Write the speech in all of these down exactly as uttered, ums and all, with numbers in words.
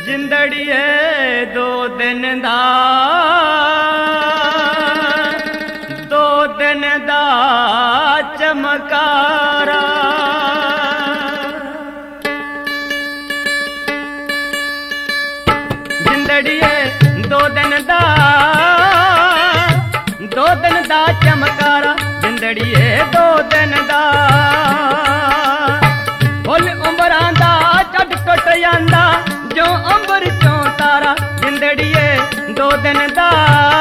जिंदड़िए दो दिन दा दो दिन दा चमकारा जिंदड़िए दो दिन दा दो दिन दा चमकारा जिंदड़िए दो दिन दा फुल उमरां दा चढ़ टुट जांदा जो अंबर चों तारा जिंदड़िए दो दिन दा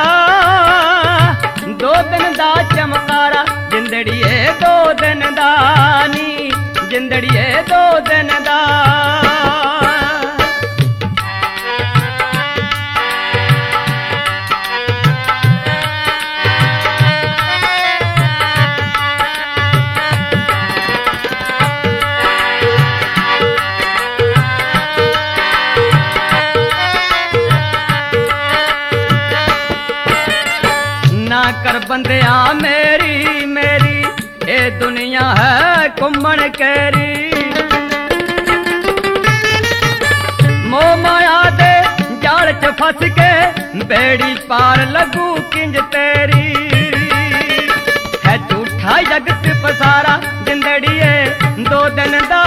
दो दिन दा चमकारा जिंदड़िए दो दिन दा नी जिंदड़िए दो दिन दा कर बंदिया मेरी मेरी ये दुनिया है घुमन कैरी मोह माया दे जाल च फस के बेड़ी पार लगू किंज तेरी है झूठा जगत पसारा जिंदड़िए दो दिन दा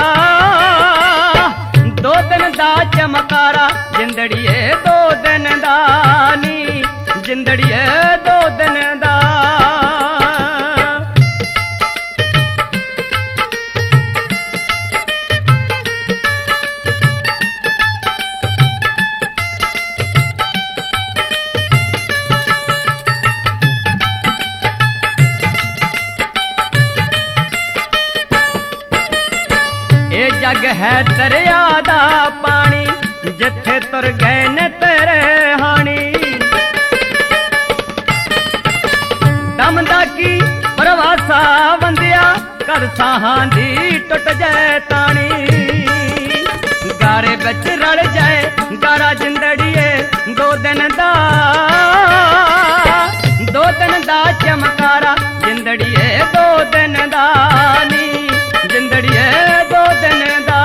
दो दिन दा चमकारा जिंदड़िए दो दिन दा नी जिंदड़िए दो दिन दा ये जग है दरिया दा पानी जिथे तुर गए ने तेरे हानी दमदा की प्रवासा बंदिया कर साहां दी टुट जाए तानी गारे बिच रल जाए गारा जिंदड़िए दो दिन दा दो दिन दा चमकारा जिंदड़िए दो दिन दा नी जिंदड़िए दो दिन दा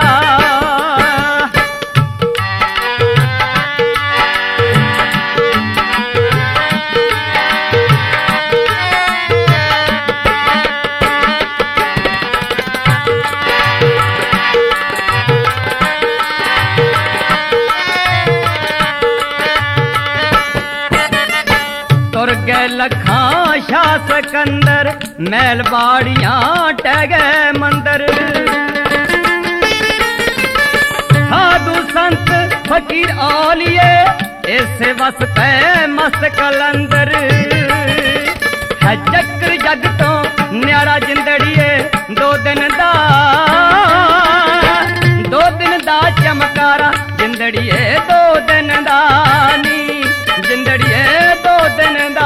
तुर गए लखां शाह सिकंदर महल बाड़ियां टहगे मंदिर साधु संत फकीर औलिए ऐसे वसते मस्त कलंदर है चक्र जग तो न्यारा जिंदड़िए दो दिन दा दो दिन दा चमकारा जिंदड़िए दो दिन दा नी जिंदड़िए दो दिन दा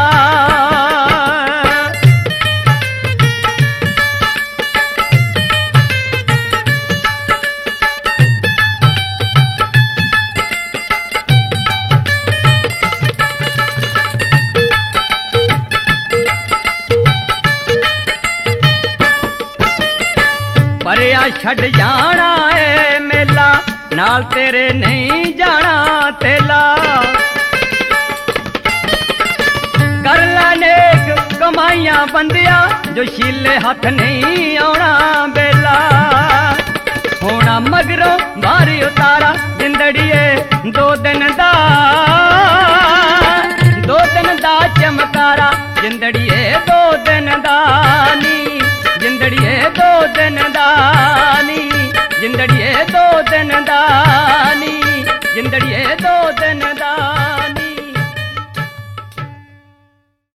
परिया छड़ जाना है मेला नाल तेरे नहीं जाना तेला कर नेक कमाइयां बंदिया जो शीले हथ नहीं आना बेला होना मगरों भारी उतारा जिंदड़िए दो दिन दा दो दिन दा चमकारा जिंदड़िए दो दिन दा नी जिंदड़िए दो दिन दा नी जिंदड़िए दो दिन दा नी जिंदड़िए